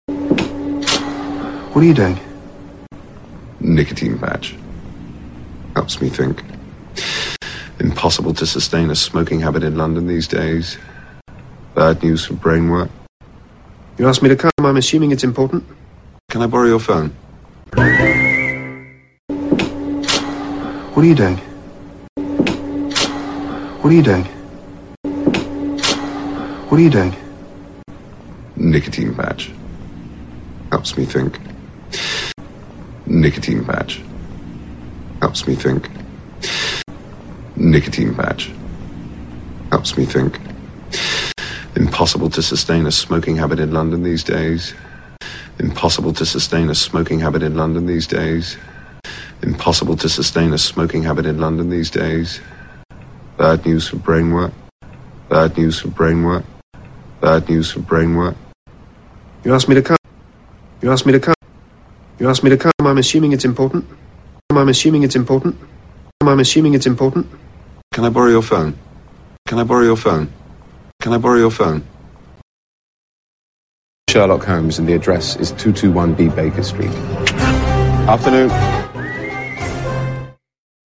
What are you doing? Nicotine patch. Helps me think. Impossible to sustain a smoking habit in London these days. Bad news for brain work. You asked me to come, I'm assuming it's important. Can I borrow your phone? What are you doing? What are you doing? What are you doing? Nicotine patch. Helps me think. Nicotine patch. Helps me think. Nicotine patch. Helps me think. Impossible to sustain a smoking habit in London these days. Impossible to sustain a smoking habit in London these days. Impossible to sustain a smoking habit in London these days. Bad news for brain work. Bad news for brain work. Bad news for brain work. You asked me to come. You asked me to come. You asked me to come, I'm assuming it's important. I'm assuming it's important. I'm assuming it's important. Can I borrow your phone? Can I borrow your phone? Can I borrow your phone? Sherlock Holmes, and the address is 221B Baker Street. Afternoon.